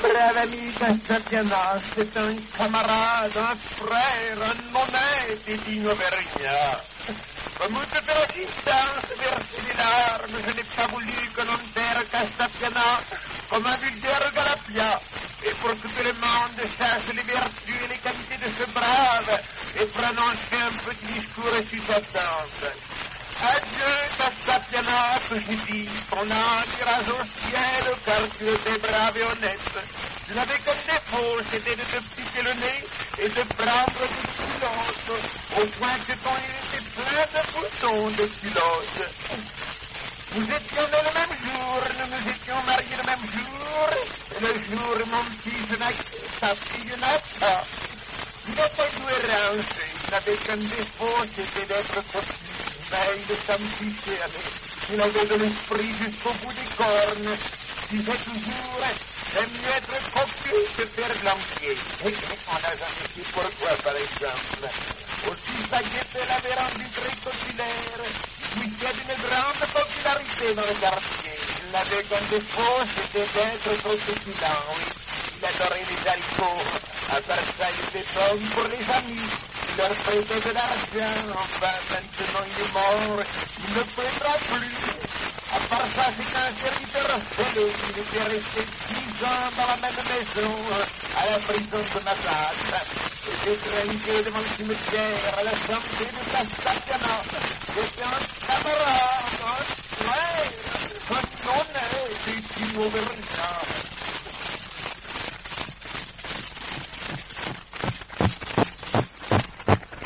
brave ami Castapiana, c'est un camarade, un frère, un honnête et digne Auvergnat. Comme toute résistance versé des larmes, je n'ai pas voulu que l'on terre Castapiana comme un vulgaire galapia. Et pour que tout le monde sache les vertus et les qualités de ce brave, et prononcer un petit discours sur sa tente. Adieu, Castapiana, que j'ai dit, ton âme ira au ciel, car tu étais brave et honnête. Tu n'avais qu'un défaut, c'était de te piquer le nez et de prendre des culottes, au point que ton nez était plein de boutons de culottes. Nous étions nés le même jour, nous nous étions mariés le même jour, et le jour où mon fils naquit, sa fille naquit. Il n'était doué rancé, il n'avait qu'un défaut, c'était d'être cocu. Mais il s'amplifiait, il avait de l'esprit jusqu'au bout des cornes. Il disait toujours, j'aime mieux être cocu que faire blanquier. Et on n'a jamais su pourquoi, par exemple. Aussi, sa gaieté l'avait rendu très populaire. Il jouissait d'une grande popularité dans le quartier. Il n'avait qu'un défaut, c'était d'être trop succulent, oui. Il adorait les haricots. À part ça, il était bon pour les amis. Il leur prêtait de l'argent. Enfin, maintenant il est mort. Il ne prendra plus. À part ça, c'est un serviteur scellé. Il était resté 10 ans dans la même maison, à la prison de Massacre. Et j'ai trinqué devant le cimetière à la santé de Castapiana.